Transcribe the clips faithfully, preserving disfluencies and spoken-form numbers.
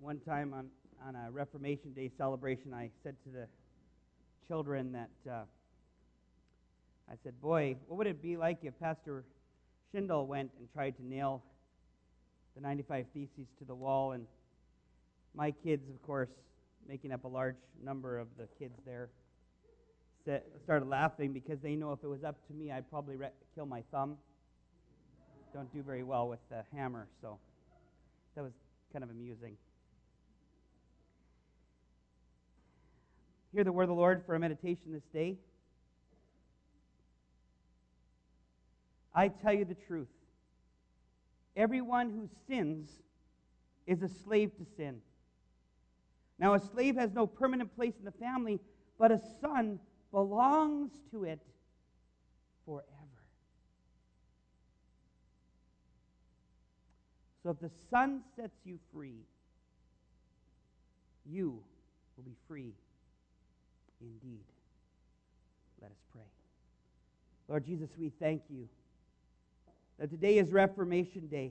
one time on, on a Reformation Day celebration, I said to the children that, uh, I said, boy, what would it be like if Pastor Schindel went and tried to nail the ninety-five Theses to the wall? And my kids, of course, making up a large number of the kids there, said, started laughing because they know if it was up to me, I'd probably re- kill my thumb. Don't do very well with the hammer, so that was kind of amusing. Hear the word of the Lord for a meditation this day. I tell you the truth. Everyone who sins is a slave to sin. Now, a slave has no permanent place in the family, but a son belongs to it forever. So if the Son sets you free, you will be free indeed. Let us pray. Lord Jesus, we thank you that today is Reformation Day,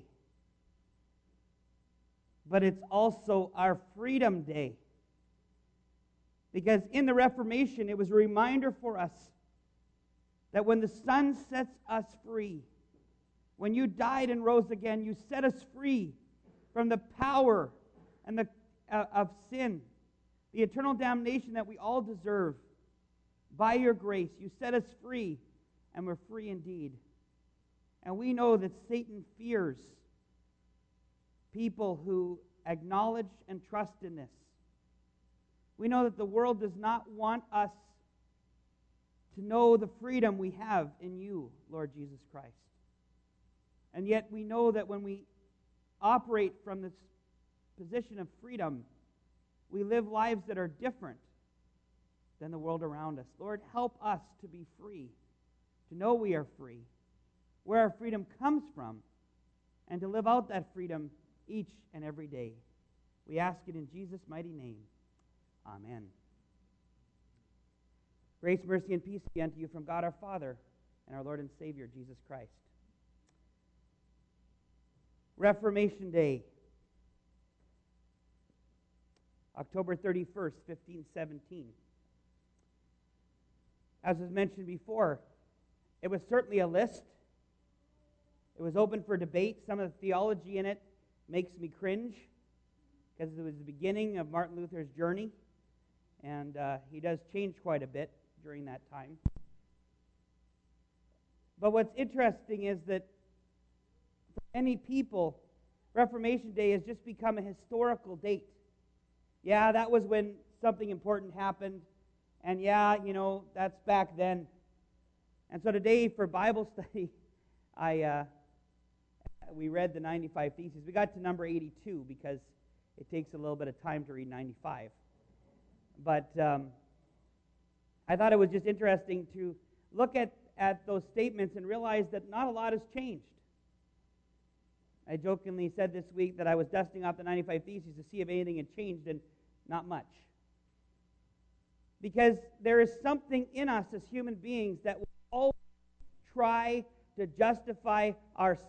but it's also our Freedom Day. Because in the Reformation, it was a reminder for us that when the Son sets us free, when you died and rose again, you set us free from the power and the uh, of sin, the eternal damnation that we all deserve. By your grace, you set us free, and we're free indeed. And we know that Satan fears people who acknowledge and trust in this. We know that the world does not want us to know the freedom we have in you, Lord Jesus Christ. And yet we know that when we operate from this position of freedom, we live lives that are different than the world around us. Lord, help us to be free, to know we are free, where our freedom comes from, and to live out that freedom each and every day. We ask it in Jesus' mighty name. Amen. Grace, mercy, and peace be unto you from God our Father and our Lord and Savior, Jesus Christ. Reformation Day, October thirty-first, fifteen seventeen. As was mentioned before, it was certainly a list. It was open for debate. Some of the theology in it makes me cringe because it was the beginning of Martin Luther's journey, and uh, he does change quite a bit during that time. But what's interesting is that for many people, Reformation Day has just become a historical date. Yeah, that was when something important happened, and yeah, you know, that's back then. And so today for Bible study, I uh, we read the ninety-five Theses. We got to number eighty-two because it takes a little bit of time to read ninety-five. But um, I thought it was just interesting to look at, at those statements and realize that not a lot has changed. I jokingly said this week that I was dusting off the ninety-five Theses to see if anything had changed, and not much. Because there is something in us as human beings that will always try to justify ourselves.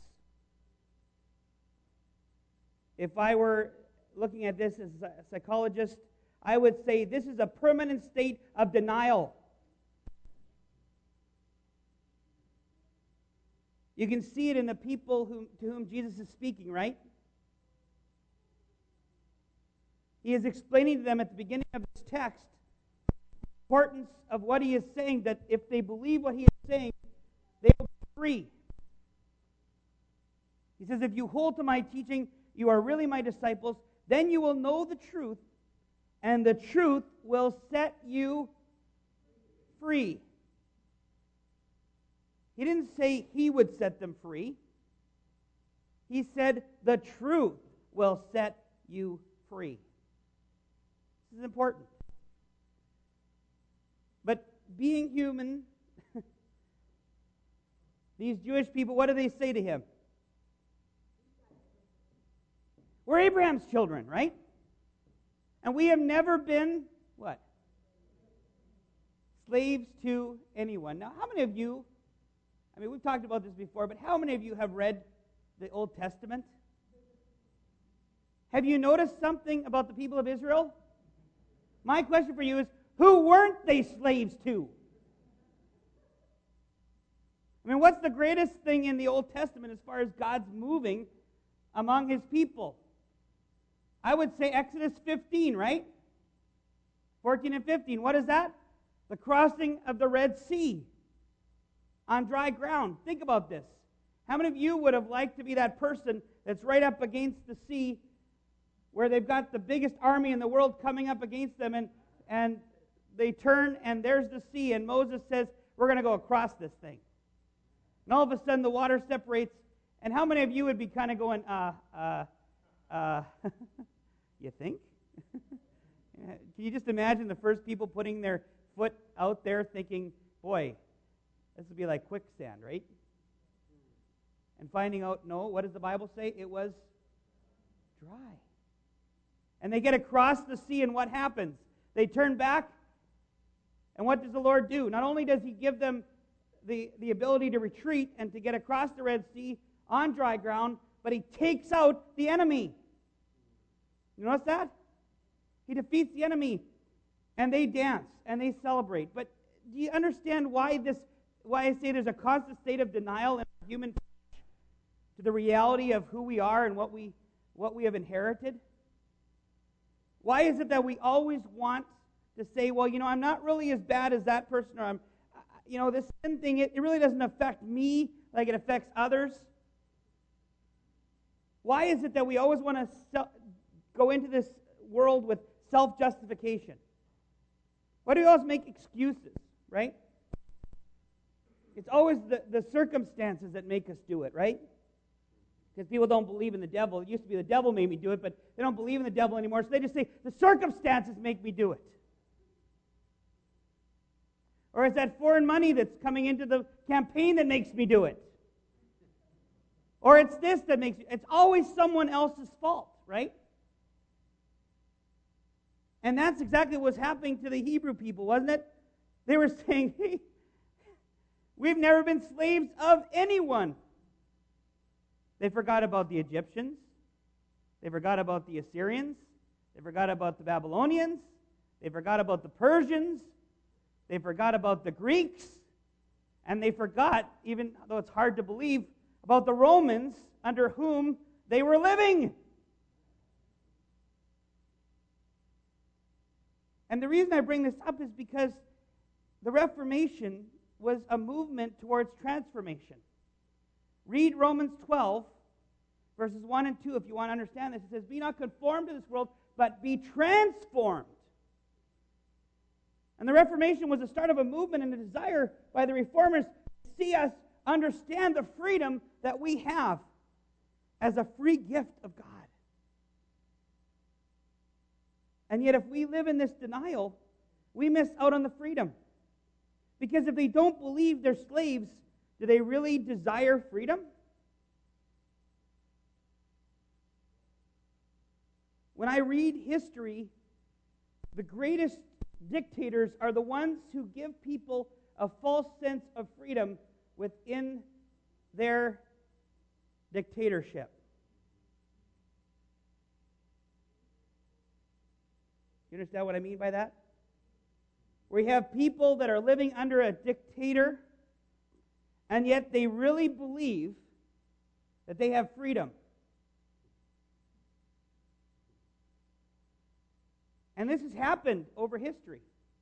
If I were looking at this as a psychologist, I would say this is a permanent state of denial. You can see it in the people whom, to whom Jesus is speaking, right? He is explaining to them at the beginning of this text the importance of what he is saying, that if they believe what he is saying, they will be free. He says, if you hold to my teaching, you are really my disciples, then you will know the truth, and the truth will set you free. He didn't say he would set them free. He said the truth will set you free. This is important. But being human, these Jewish people, what do they say to him? We're Abraham's children, right? And we have never been, what? Slaves to anyone. Now, how many of you, I mean, we've talked about this before, but how many of you have read the Old Testament? Have you noticed something about the people of Israel? My question for you is, who weren't they slaves to? I mean, what's the greatest thing in the Old Testament as far as God's moving among his people? I would say Exodus fifteen, right? fourteen and fifteen. What is that? The crossing of the Red Sea on dry ground. Think about this. How many of you would have liked to be that person that's right up against the sea where they've got the biggest army in the world coming up against them, and, and they turn and there's the sea, and Moses says, we're going to go across this thing. And all of a sudden the water separates, and how many of you would be kind of going, uh, uh, uh, you think? Can you just imagine the first people putting their foot out there thinking, boy, this would be like quicksand, right? And finding out, no, what does the Bible say? It was dry. And they get across the sea, and what happens? They turn back, and what does the Lord do? Not only does he give them the, the ability to retreat and to get across the Red Sea on dry ground, but he takes out the enemy. You notice that? He defeats the enemy, and they dance, and they celebrate. But do you understand why this? Why I say there's a constant state of denial in human flesh to the reality of who we are and what we what we have inherited? Why is it that we always want to say, well, you know, I'm not really as bad as that person, or I'm, you know, this sin thing, it, it really doesn't affect me like it affects others? Why is it that we always want to se- go into this world with self-justification? Why do we always make excuses, right? It's always the, the circumstances that make us do it, right? Because people don't believe in the devil. It used to be the devil made me do it, but they don't believe in the devil anymore, so they just say, the circumstances make me do it. Or it's that foreign money that's coming into the campaign that makes me do it. Or it's this that makes me... It's always someone else's fault, right? And that's exactly what was happening to the Hebrew people, wasn't it? They were saying, hey, we've never been slaves of anyone. They forgot about the Egyptians. They forgot about the Assyrians. They forgot about the Babylonians. They forgot about the Persians. They forgot about the Greeks. And they forgot, even though it's hard to believe, about the Romans under whom they were living. And the reason I bring this up is because the Reformation was a movement towards transformation. Read Romans twelve, verses one and two, if you want to understand this. It says, be not conformed to this world, but be transformed. And the Reformation was the start of a movement and a desire by the Reformers to see us understand the freedom that we have as a free gift of God. And yet if we live in this denial, we miss out on the freedom. Because if they don't believe they're slaves, do they really desire freedom? When I read history, the greatest dictators are the ones who give people a false sense of freedom within their dictatorship. You understand what I mean by that? We have people that are living under a dictator, and yet they really believe that they have freedom. And this has happened over history.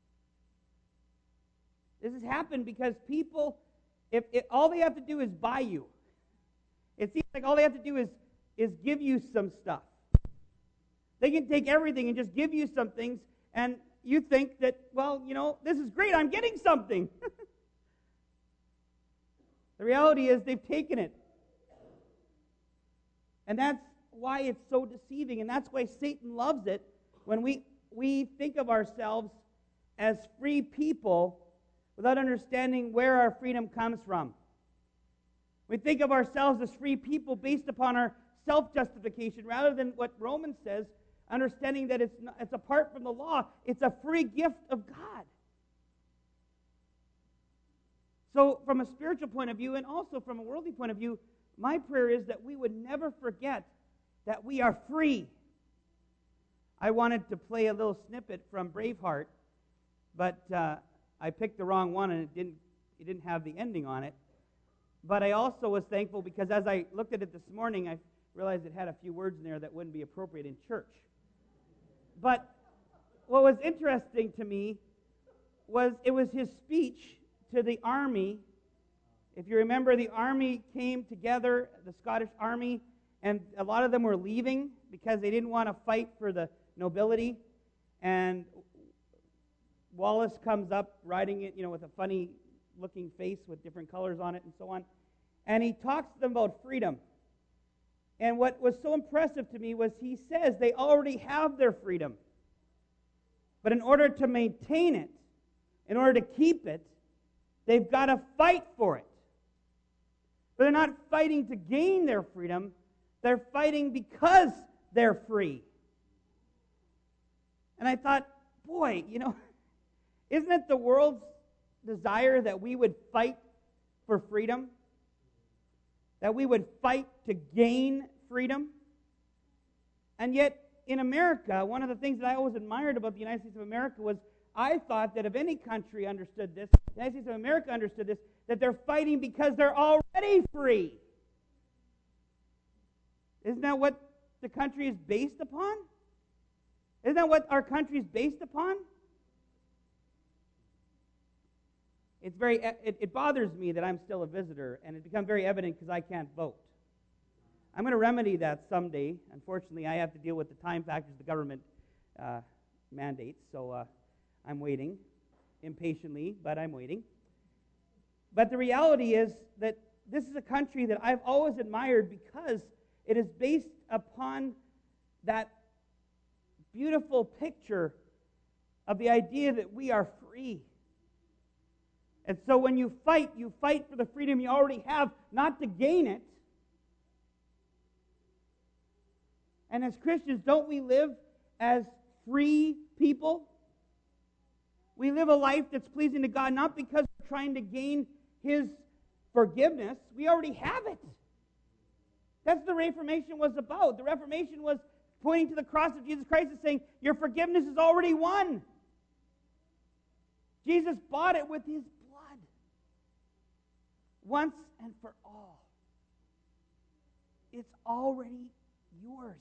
This has happened because people, if, if all they have to do is buy you, it seems like all they have to do is, is give you some stuff. They can take everything and just give you some things, and you think that, well, you know, this is great, I'm getting something. The reality is they've taken it. And that's why it's so deceiving, and that's why Satan loves it when we, we think of ourselves as free people without understanding where our freedom comes from. We think of ourselves as free people based upon our self-justification rather than what Romans says, understanding that it's, not, it's apart from the law. It's a free gift of God. So from a spiritual point of view and also from a worldly point of view, my prayer is that we would never forget that we are free I wanted to play a little snippet from Braveheart, but uh, I picked the wrong one, and it didn't, it didn't have the ending on it. But I also was thankful because as I looked at it this morning, I realized it had a few words in there that wouldn't be appropriate in church. But what was interesting to me was it was his speech to the army. If you remember, the army came together, the Scottish army, and a lot of them were leaving because they didn't want to fight for the nobility. And Wallace comes up riding it, you know, with a funny-looking face with different colors on it and so on. And he talks to them about freedom. And what was so impressive to me was he says they already have their freedom. But in order to maintain it, in order to keep it, they've got to fight for it. But they're not fighting to gain their freedom. They're fighting because they're free. And I thought, boy, you know, isn't it the world's desire that we would fight for freedom? That we would fight to gain freedom? And yet, in America, one of the things that I always admired about the United States of America was I thought that if any country understood this, the United States of America understood this, that they're fighting because they're already free. Isn't that what the country is based upon? Isn't that what our country is based upon? It's very, it, it bothers me that I'm still a visitor, and it's become very evident because I can't vote. I'm going to remedy that someday. Unfortunately, I have to deal with the time factors the government uh, mandates, so uh, I'm waiting impatiently, but I'm waiting. But the reality is that this is a country that I've always admired because it is based upon that beautiful picture of the idea that we are free. And so when you fight, you fight for the freedom you already have, not to gain it. And as Christians, don't we live as free people? We live a life that's pleasing to God, not because we're trying to gain His forgiveness. We already have it. That's what the Reformation was about. The Reformation was pointing to the cross of Jesus Christ and saying, your forgiveness is already won. Jesus bought it with His blood. Once and for all. It's already yours.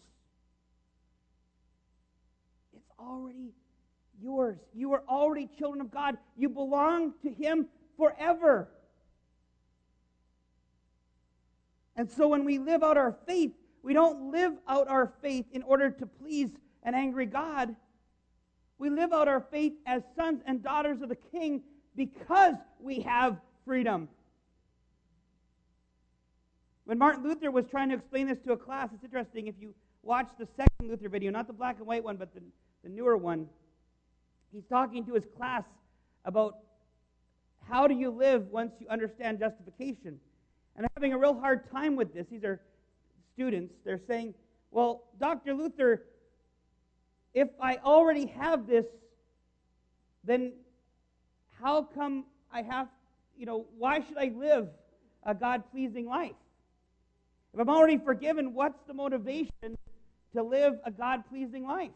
It's already yours. You are already children of God. You belong to Him forever. And so when we live out our faith, we don't live out our faith in order to please an angry God. We live out our faith as sons and daughters of the King because we have freedom. When Martin Luther was trying to explain this to a class, it's interesting, if you watch the second Luther video, not the black and white one, but the, the newer one, he's talking to his class about how do you live once you understand justification. And I'm having a real hard time with this. These are students. They're saying, well, Doctor Luther, if I already have this, then how come I have, you know, why should I live a God-pleasing life? If I'm already forgiven, what's the motivation to live a God-pleasing life?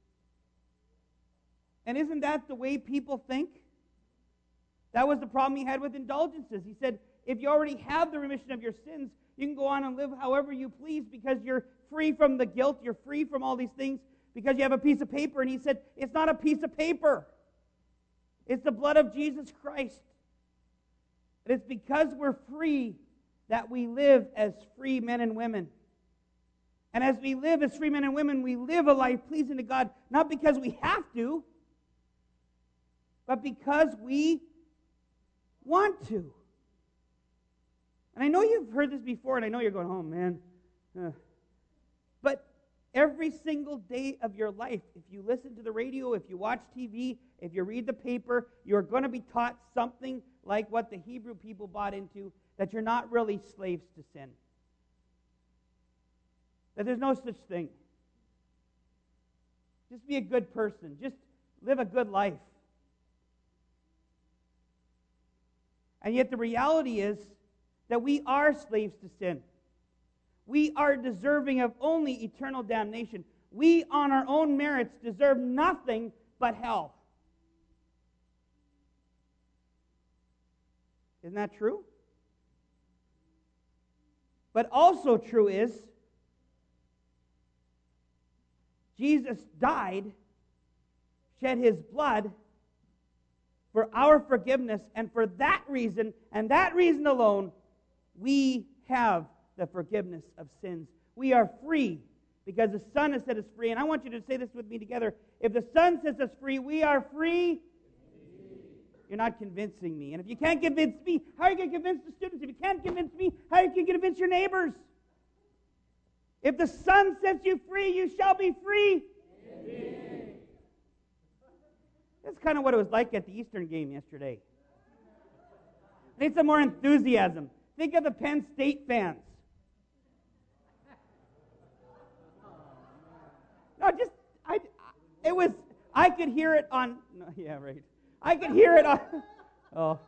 And isn't that the way people think? That was the problem he had with indulgences. He said, if you already have the remission of your sins, you can go on and live however you please because you're free from the guilt, you're free from all these things because you have a piece of paper. And he said, it's not a piece of paper. It's the blood of Jesus Christ. And it's because we're free that we live as free men and women. And as we live as free men and women, we live a life pleasing to God, not because we have to, but because we want to. And I know you've heard this before, and I know you're going, oh, man. Uh. But every single day of your life, if you listen to the radio, if you watch T V, if you read the paper, you're going to be taught something like what the Hebrew people bought into, that you're not really slaves to sin. That there's no such thing. Just be a good person. Just live a good life. And yet the reality is that we are slaves to sin. We are deserving of only eternal damnation. we on our own merits deserve nothing but hell. Isn't that true? But also true is, Jesus died, shed his blood for our forgiveness, and for that reason, and that reason alone, we have the forgiveness of sins. We are free because the Son has set us free. And I want you to say this with me together. If the Son sets us free, we are free. You're not convincing me. And if you can't convince me, how are you going to convince the students? If you can't convince me, how are you going to convince your neighbors? If the Son sets you free, you shall be free. Indeed. That's kind of what it was like at the Eastern game yesterday. I need some more enthusiasm. Think of the Penn State fans. No, just, I, it was, I could hear it on, no, yeah, right. I could hear it on, oh.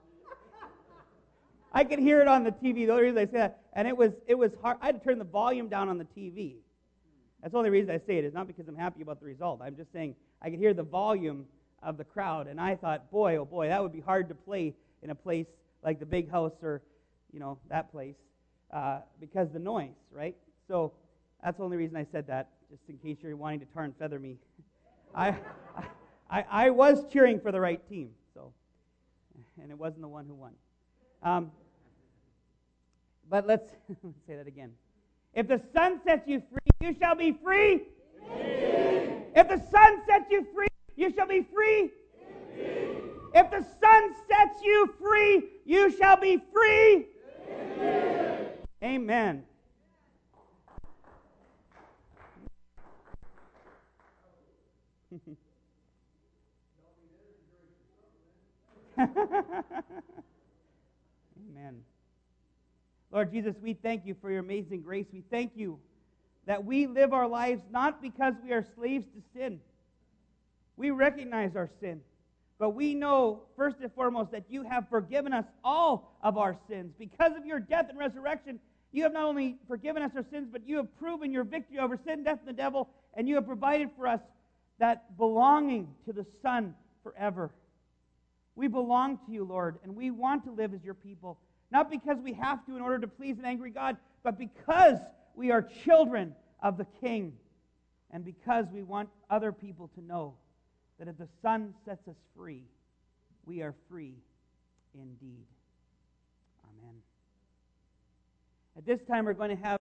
I could hear it on the T V. The only reason I say that, and it was, it was hard. I had to turn the volume down on the T V. That's the only reason I say it. It's not because I'm happy about the result. I'm just saying I could hear the volume of the crowd, and I thought, boy, oh boy, that would be hard to play in a place like the Big House or, you know, that place, uh, because the noise, right? So that's the only reason I said that, just in case you're wanting to tar and feather me. I, I, I was cheering for the right team, so, and it wasn't the one who won. Um, but let's, let's say that again. If the Son sets you free, you shall be free. Indeed. If the Son sets you free, you shall be free. Indeed. If the Son sets you free, you shall be free. Indeed. Amen. Amen. Lord Jesus, we thank you for your amazing grace. We thank you that we live our lives not because we are slaves to sin. We recognize our sin, but we know first and foremost that you have forgiven us all of our sins. Because of your death and resurrection, you have not only forgiven us our sins, but you have proven your victory over sin, death, and the devil, and you have provided for us that belonging to the Son forever. We belong to you, Lord, and we want to live as your people, not because we have to in order to please an angry God, but because we are children of the King, and because we want other people to know that if the Son sets us free, we are free indeed. Amen. At this time, we're going to have